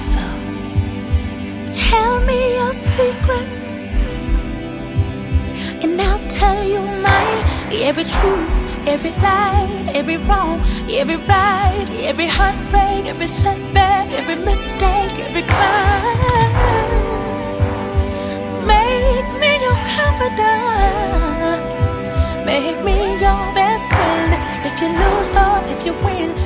So tell me your secrets, and I'll tell you mine. Every truth, every lie, every wrong, every right, every heartbreak, every setback, every mistake, every crime. Make me your confidant. Make me your best friend. If you lose or if you win,